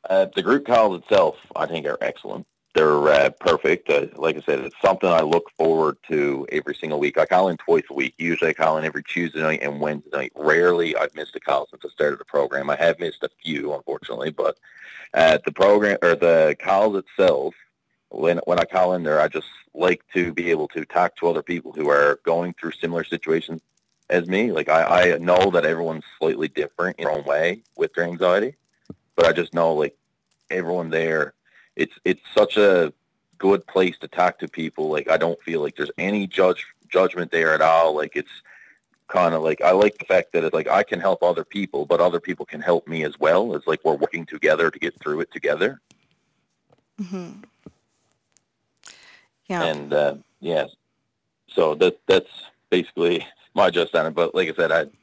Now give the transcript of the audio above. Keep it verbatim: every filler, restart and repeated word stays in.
Uh, the group calls itself, I think, are excellent. They're uh, perfect. Uh, like I said, it's something I look forward to every single week. I call in twice a week. Usually I call in every Tuesday night and Wednesday night. Rarely I've missed a call since I started the program. I have missed a few, unfortunately, but uh, the program or the calls itself, when when I call in there, I just like to be able to talk to other people who are going through similar situations as me. Like I, I know that everyone's slightly different in their own way with their anxiety, but I just know like everyone there, it's it's such a good place to talk to people. Like I don't feel like there's any judge judgment there at all. Like it's kind of like I like the fact that it's like I can help other people, but other people can help me as well. It's like we're working together to get through it together. Mm-hmm. Yeah. And uh, yeah, so that that's basically my just on it. But like I said, I